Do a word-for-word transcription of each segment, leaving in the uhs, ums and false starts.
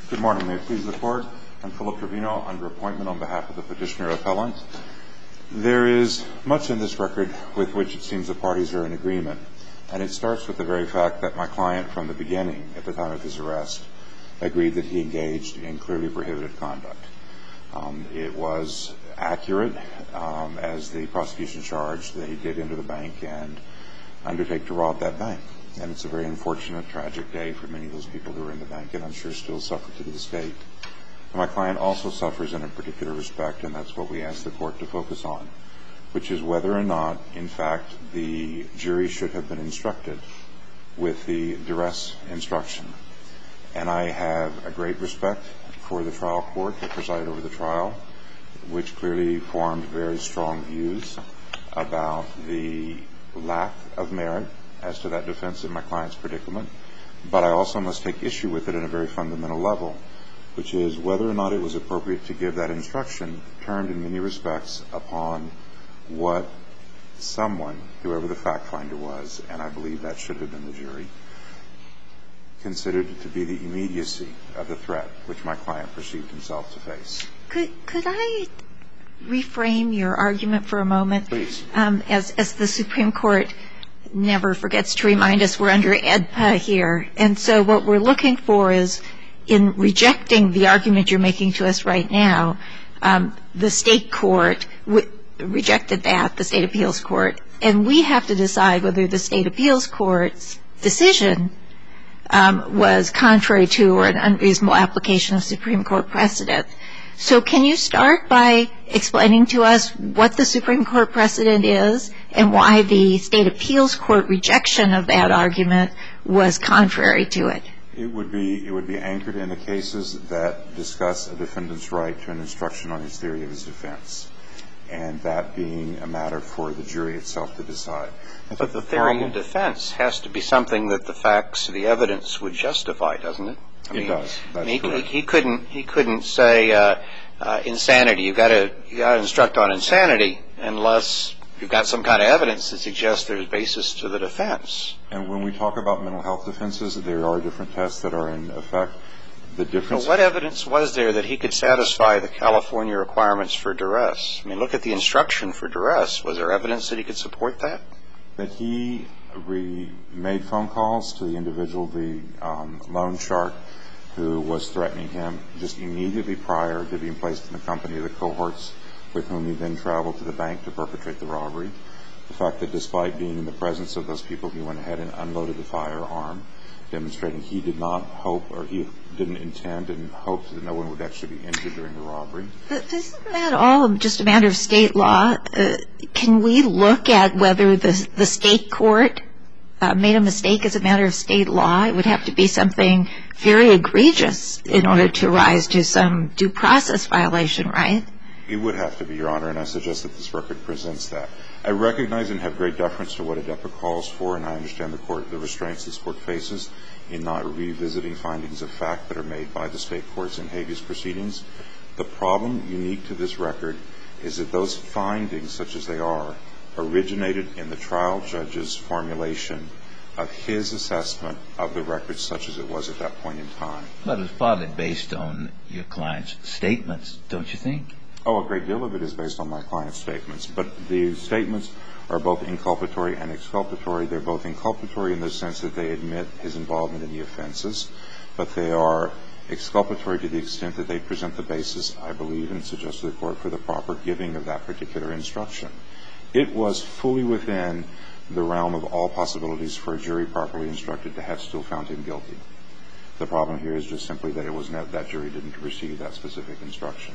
Good morning. May it please the Court. I'm Philip Trevino, under appointment on behalf of the petitioner appellant. There is much in this record with which it seems the parties are in agreement, and it starts with the very fact that my client, from the beginning, at the time of his arrest, agreed that he engaged in clearly prohibited conduct. Um, it was accurate, um, as the prosecution charged, that he did enter the bank and undertake to rob that bank. And it's a very unfortunate, tragic day for many of those people who were in the bank, and I'm sure still suffer to this date. My client also suffers in a particular respect, and that's what we ask the Court to focus on, which is whether or not, in fact, the jury should have been instructed with the duress instruction. And I have a great respect for the trial court that presided over the trial, which clearly formed very strong views about the lack of merit as to that defense in my client's predicament. But I also must take issue with it at a very fundamental level, which is whether or not it was appropriate to give that instruction turned in many respects upon what someone, whoever the fact finder was, and I believe that should have been the jury, considered to be the immediacy of the threat which my client perceived himself to face. Could could I reframe your argument for a moment? Please. Um, as as the Supreme Court never forgets to remind us, we're under E D P A here, and so what we're looking for is, in rejecting the argument you're making to us right now, um, the state court w- rejected that, the state appeals court, and we have to decide whether the state appeals court's decision um, was contrary to or an unreasonable application of Supreme Court precedent. So can you start by explaining to us what the Supreme Court precedent is and why the state appeals court rejection of that argument was contrary to it? It would be it would be anchored in the cases that discuss a defendant's right to an instruction on his theory of his defense, and that being a matter for the jury itself to decide. But the theory of defense has to be something that the facts, the evidence would justify, doesn't it? I mean, it does. That's he, correct. He couldn't. He couldn't say uh, uh, insanity. You've got to you got to instruct on insanity unless you've got some kind of evidence that suggests there's basis to the defense. And when we talk about mental health defenses, there are different tests that are in effect. The difference. So what evidence was there that he could satisfy the California requirements for duress? I mean, look at the instruction for duress. Was there evidence that he could support that? That he re- made phone calls to the individual, the um, loan shark, who was threatening him just immediately prior to being placed in the company of the cohorts with whom he then traveled to the bank to perpetrate the robbery. The fact that despite being in the presence of those people, he went ahead and unloaded the firearm, demonstrating he did not hope or he didn't intend and hoped that no one would actually be injured during the robbery. But isn't that all just a matter of state law? Uh, can we look at whether the the state court uh, made a mistake as a matter of state law? It would have to be something very egregious in order to rise to some due process violation, right? It would have to be, Your Honor, and I suggest that this record presents that. I recognize and have great deference to what A D E P A calls for, and I understand the court, the restraints this court faces in not revisiting findings of fact that are made by the state courts in habeas proceedings. The problem unique to this record is that those findings, such as they are, originated in the trial judge's formulation of his assessment of the record such as it was at that point in time. But it's partly based on your client's statements, don't you think? Oh, a great deal of it is based on my client's statements. But the statements are both inculpatory and exculpatory. They're both inculpatory in the sense that they admit his involvement in the offenses, but they are exculpatory to the extent that they present the basis, I believe, and suggest to the court for the proper giving of that particular instruction. It was fully within the realm of all possibilities for a jury properly instructed to have still found him guilty. The problem here is just simply that it was not, that jury didn't receive that specific instruction.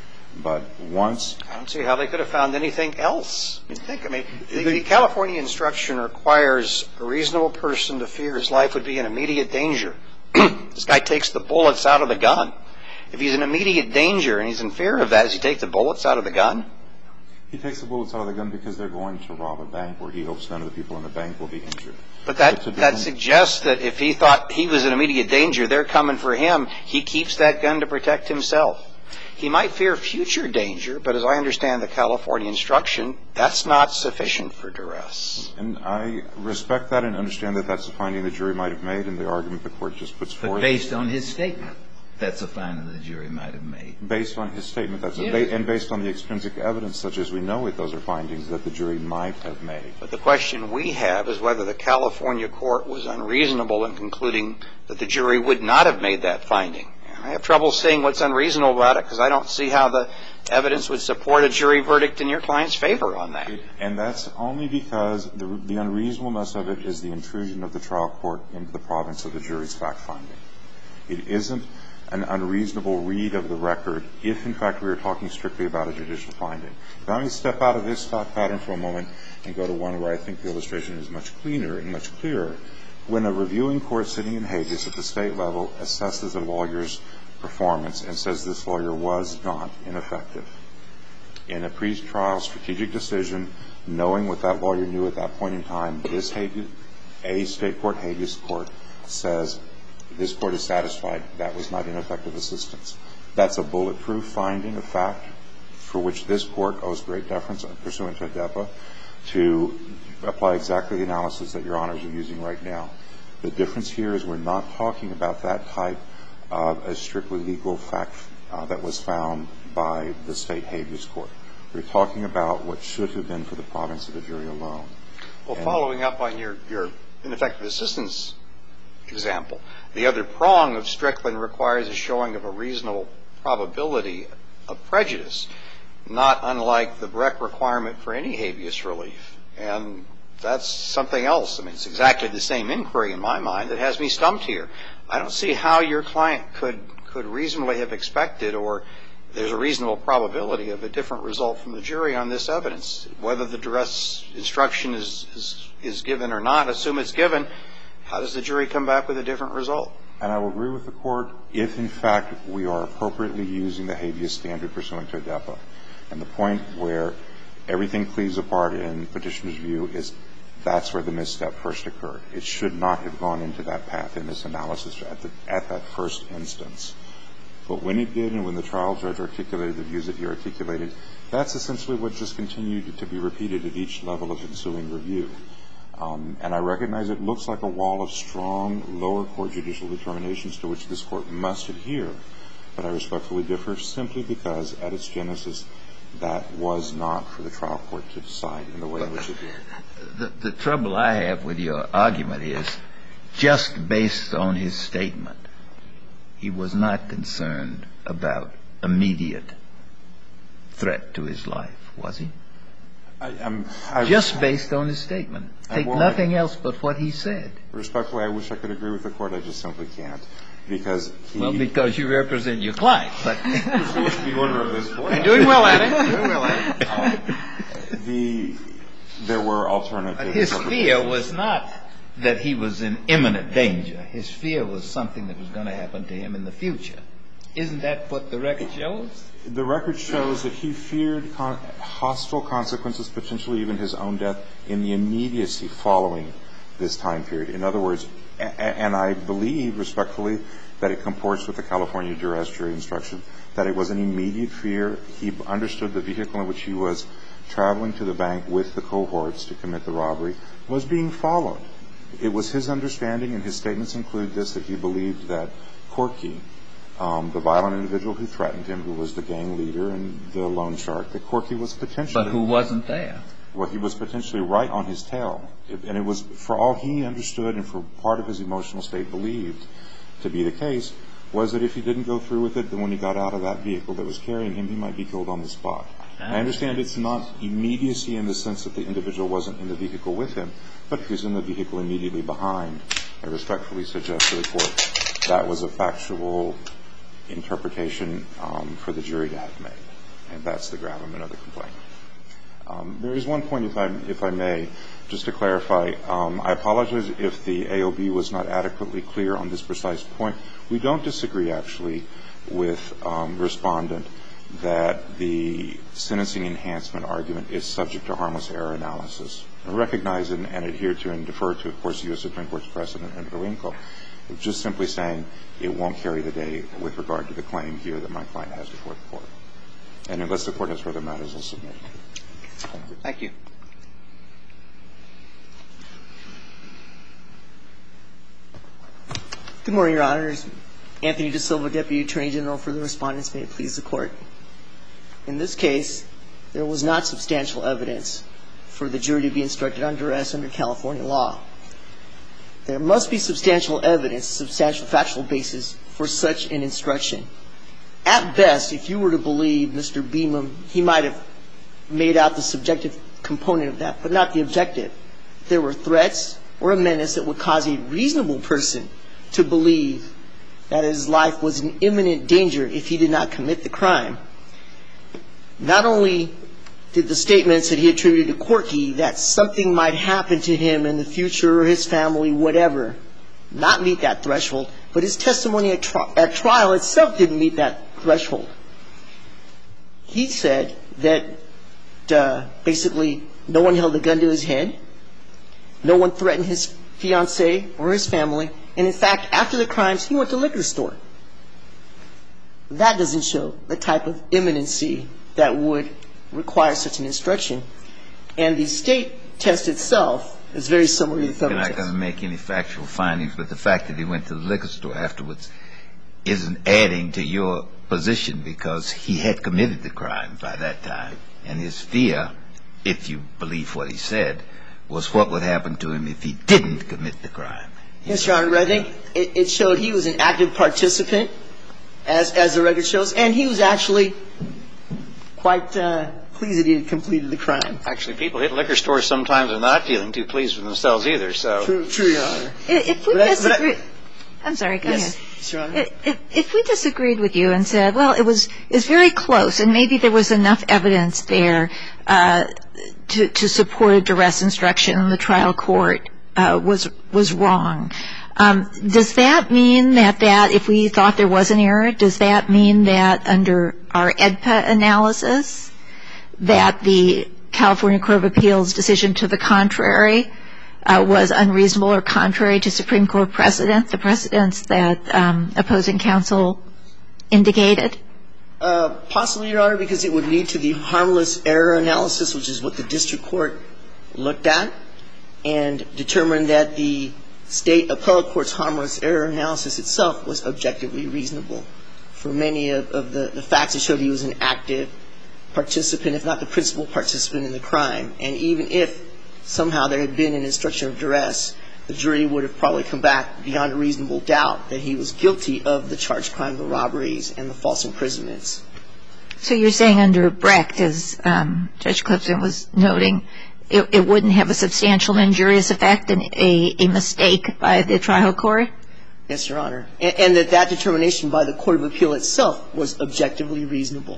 But once I don't see how they could have found anything else. I mean, think, I mean, the, the California instruction requires a reasonable person to fear his life would be in immediate danger. This guy takes the bullets out of the gun. If he's in immediate danger and he's in fear of that, does he take the bullets out of the gun? He takes the bullets out of the gun because they're going to rob a bank where he hopes none of the people in the bank will be injured. But that that suggests that if he thought he was in immediate danger, they're coming for him, he keeps that gun to protect himself. He might fear future danger, but as I understand the California instruction, that's not sufficient for duress. And I respect that and understand that that's a finding the jury might have made and the argument the court just puts forth. But based on his statement. that's a finding the jury might have made. Based on his statement, that's Yes. a, and based on the extrinsic evidence, such as we know it, those are findings that the jury might have made. But the question we have is whether the California court was unreasonable in concluding that the jury would not have made that finding. And I have trouble seeing what's unreasonable about it because I don't see how the evidence would support a jury verdict in your client's favor on that. And that's only because the, the unreasonableness of it is the intrusion of the trial court into the province of the jury's fact-finding. It isn't an unreasonable read of the record if, in fact, we were talking strictly about a judicial finding. Now, let me step out of this thought pattern for a moment and go to one where I think the illustration is much cleaner and much clearer. When a reviewing court sitting in habeas at the state level assesses a lawyer's performance and says this lawyer was not ineffective, in a pre-trial strategic decision, knowing what that lawyer knew at that point in time, this habeas, a state court habeas court says this court is satisfied that was not ineffective assistance. That's a bulletproof finding of fact for which this court owes great deference pursuant to ADEPA to apply exactly the analysis that your honors are using right now. The difference here is we're not talking about that type of a strictly legal fact uh, that was found by the state habeas court. We're talking about what should have been for the province of the jury alone. Well, and following up on your, your ineffective assistance example, the other prong of Strickland requires a showing of a reasonable probability of prejudice, not unlike the Brecht requirement for any habeas relief. And that's something else. I mean, it's exactly the same inquiry in my mind that has me stumped here. I don't see how your client could, could reasonably have expected, or there's a reasonable probability of a different result from the jury on this evidence. Whether the duress instruction is, is, is given or not, assume it's given, how does the jury come back with a different result? And I will agree with the court if, in fact, we are appropriately using the habeas standard pursuant to ADEPA. And the point where everything cleaves apart in petitioner's view is that's where the misstep first occurred. It should not have gone into that path in this analysis at, the, at that first instance. But when it did and when the trial judge articulated the views that he articulated, that's essentially what just continued to be repeated at each level of ensuing review. Um, and I recognize it looks like a wall of strong lower court judicial determinations to which this court must adhere. But I respectfully differ simply because at its genesis, that was not for the trial court to decide in the way in which it did. The, the trouble I have with your argument is just based on his statement, he was not concerned about immediate threat to his life, was he? I, I'm, I, just based on his statement. Take nothing else but what he said. Respectfully, I wish I could agree with the court. I just simply can't. Because he... Well, because you represent your client. But the order of this court. And doing well at it. Doing well at it. Um, the, there were alternatives. But his fear was not that he was in imminent danger. His fear was something that was going to happen to him in the future. Isn't that what the record shows? The record shows that he feared con- hostile consequences, potentially even his own death, in the immediacy following this time period. In other words, a- and I believe, respectfully, that it comports with the California duress jury instruction, that it was an immediate fear. He understood the vehicle in which he was traveling to the bank with the cohorts to commit the robbery was being followed. It was his understanding, and his statements include this, that he believed that Corky, Um, the violent individual who threatened him, who was the gang leader and the loan shark, that Corky was potentially... But who wasn't there? Well, he was potentially right on his tail. It, and it was, for all he understood and for part of his emotional state believed to be the case, was that if he didn't go through with it, then when he got out of that vehicle that was carrying him, he might be killed on the spot. I understand it's not immediacy in the sense that the individual wasn't in the vehicle with him, but he was in the vehicle immediately behind. I respectfully suggest to the court that was a factual interpretation um, for the jury to have made, and that's the gravamen of the complaint. Um, there is one point, if I, if I may, just to clarify. Um, I apologize if the A O B was not adequately clear on this precise point. We don't disagree, actually, with um, Respondent that the sentencing enhancement argument is subject to harmless error analysis. I recognize and, and adhere to and defer to, of course, U S Supreme Court's precedent and Winkle. Just simply saying it won't carry the day with regard to the claim here that my client has before the court. And unless the court has further matters, I'll submit. Thank you. Thank you. Good morning, Your Honors. Anthony DeSilva, Deputy Attorney General for the Respondents. May it please the Court. In this case, there was not substantial evidence for the jury to be instructed on duress under California law. There must be substantial evidence, substantial factual basis for such an instruction. At best, if you were to believe Mister Beamon, he might have made out the subjective component of that, but not the objective. There were threats or a menace that would cause a reasonable person to believe that his life was in imminent danger if he did not commit the crime. Not only did the statements that he attributed to Corky that something might happen to him in the future or his family, whatever, not meet that threshold, but his testimony at, tri- at trial itself didn't meet that threshold. He said that uh, basically no one held a gun to his head, no one threatened his fiancée or his family, and in fact, after the crimes, he went to the liquor store. That doesn't show the type of imminency that would require such an instruction. And the state test itself is very similar to the federal test. You're not going to make any factual findings, but the fact that he went to the liquor store afterwards isn't adding to your position because he had committed the crime by that time. And his fear, if you believe what he said, was what would happen to him if he didn't commit the crime. Yes, Your Honor, I think it, it showed he was an active participant, as, as the record shows, and he was actually quite uh, pleased that he had completed the crime. Actually, people hit liquor stores sometimes are not feeling too pleased with themselves either. So True, true, Your Honor. If we But I- disagree, but I- I'm sorry, go Yes, ahead. yes, Your Honor. If, if we disagreed with you and said, well, it was it was very close, and maybe there was enough evidence there uh, to to support a duress instruction, and the trial court uh, was was wrong. Um, does that mean that that if we thought there was an error, does that mean that under our E D P A analysis, that the California Court of Appeals decision to the contrary uh, was unreasonable or contrary to Supreme Court precedent, the precedents that um, opposing counsel indicated? Uh, possibly, Your Honor, because it would lead to the harmless error analysis, which is what the district court looked at, and determined that the state appellate court's harmless error analysis itself was objectively reasonable. For many of, of the, the facts, it showed he was an active participant, if not the principal participant in the crime. And even if somehow there had been an instruction of duress, the jury would have probably come back beyond a reasonable doubt that he was guilty of the charged crime, the robberies, and the false imprisonments. So you're saying under Brecht, as um, Judge Clifton was noting, it, it wouldn't have a substantial injurious effect and a, a mistake by the trial court? Yes, Your Honor. And, and that that determination by the Court of Appeal itself was objectively reasonable.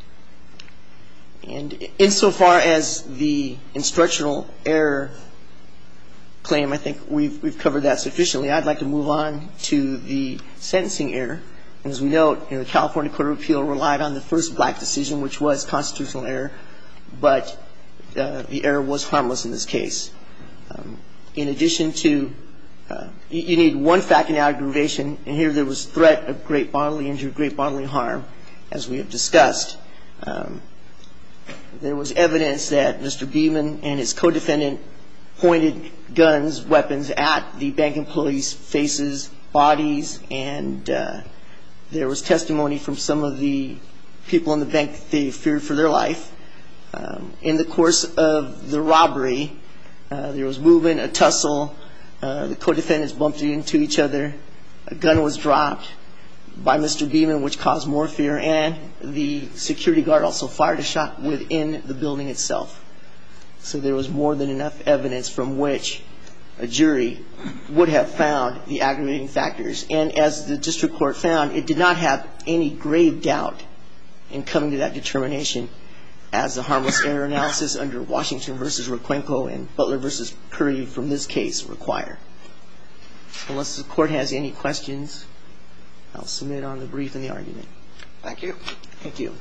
And insofar as the instructional error claim, I think we've, we've covered that sufficiently. I'd like to move on to the sentencing error. And as we note, you know, the California Court of Appeal relied on the first Black decision, which was constitutional error, but uh, the error was harmless in this case. Um, in addition to, uh, you, you need one fact in aggravation, and here there was threat of great bodily injury, great bodily harm, as we have discussed. Um, there was evidence that Mister Beamon and his co-defendant pointed guns, weapons at the bank employees' faces, bodies, and uh, there was testimony from some of the people in the bank that they feared for their life. Um, in the course of the robbery, uh, there was movement, a tussle. Uh, the co-defendants bumped into each other. A gun was dropped by Mister Beamon, which caused more fear, and the security guard also fired a shot within the building itself. So there was more than enough evidence from which a jury would have found the aggravating factors. And as the district court found, it did not have any grave doubt in coming to that determination, as the harmless error analysis under Washington versus Requenco and Butler versus Curry from this case require. Unless the court has any questions, I'll submit on the brief and the argument. Thank you. Thank you.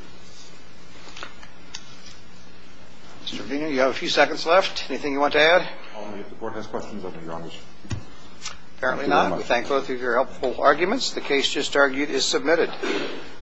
Mister Trevino, you have a few seconds left. Anything you want to add? Only if the court has questions of me, Your Honors. Apparently not. We thank both of your helpful arguments. The case just argued is submitted.